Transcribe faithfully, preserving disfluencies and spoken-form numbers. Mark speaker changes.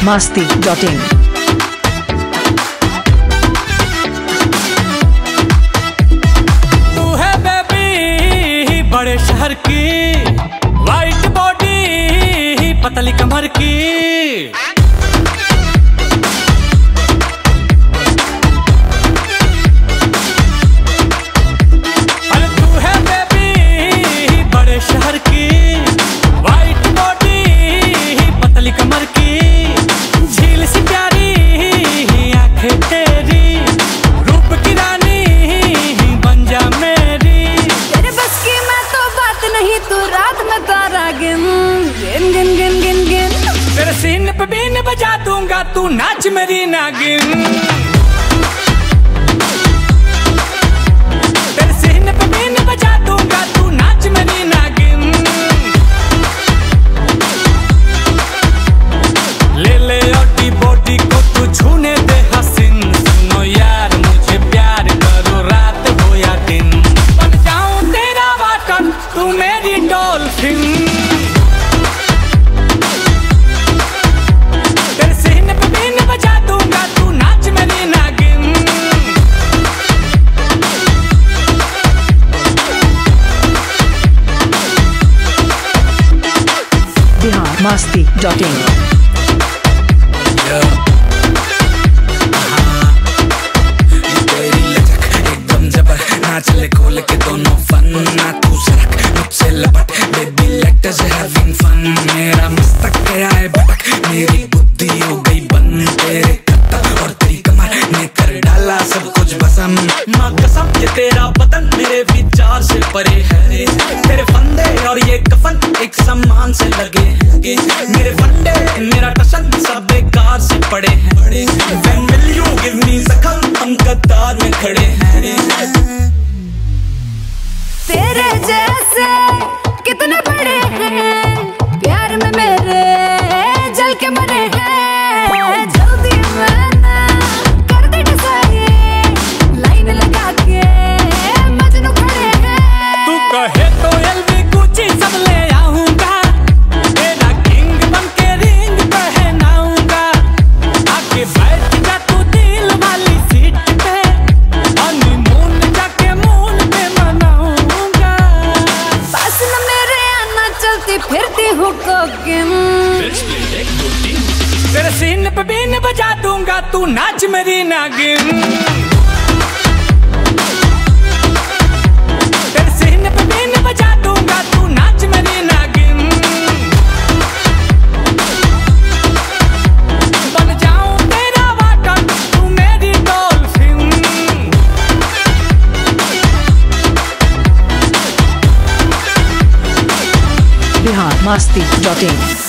Speaker 1: मस्ती dot in.
Speaker 2: तू है बेबी बड़े शहर की, वाइट बॉडी पतली कमर की। अरे तू है बेबी बड़े शहर की, वाइट बॉडी पतली कमर की। झील सी प्यारी आंखें तेरी, रूप की रानी बन जा मेरी।
Speaker 3: तेरे बस की मैं तो बात नहीं, तू रात में तारा गिन गिन गिन गिन गिन गिन।
Speaker 2: तेरे सीने पे बीन बजा दूंगा, तू नाच मेरी नागिन। तेरे सीने पे बीन बजा दूंगा, तू नाच मेरी नागिन। ले ले ओटी बॉडी को तू छूने दे हसीन। सुनो यार मुझे प्यार करो, रात हो या दिन। बन जाऊं तेरा वाटन, तू मेरी डॉल्फिन। तेरे सीने पे बीन बजा दूंगा, तू नाच मेरी नागिन।
Speaker 1: बिहार मस्ती डॉट इन।
Speaker 4: तेरी लचक एकदम जबर, नाच ले खोल के दोनों फन। ना तू सरक मुझसे लपट, baby let us having fun. मेरा मस्तक गया है भटक, मेरी बुद्धि हो गई बंद। तेरे कत्ता और तेरी कमर ने कर डाला सब कुछ भसम। माँ कसम ये तेरा बदन मेरे विचार से परे है। तेरे फंदे और ये कफन एक सम्मान से लगे हैं। मेरे फंडे मेरा टशन सब बेकार से पड़े हैं। When will you give me जख्म, हम कतार में खड़े हैं।
Speaker 3: तेरे जैसे कितने बड़े हैं, प्यार में मेरे जल के मरे हैं। जल्दी मैंने कर दे डिसाइड, लाइन लगा के मजनू खड़े हैं।
Speaker 2: तू कहे तो एलवी गुची सब ले आऊंगा, तेरा किंग बन के रिंग पहनाऊंगा। आके बैठ जा तू दिल वाली सीट पे, हनीमून जाके मून पे मनाऊंगा।
Speaker 3: पास न मेरे आना, चलती फिरती हूँ कोकिन।
Speaker 2: तेरे सीने पे बीन बजा दूंगा, तू नाच मेरी नागिन। तेरे सीने पे बीन बजा दूंगा, तू नाच मेरी नागिन। बन जाऊं तेरा वाटन, तू मेरी डॉल्फिन।
Speaker 1: बिहार मस्ती डॉट इन।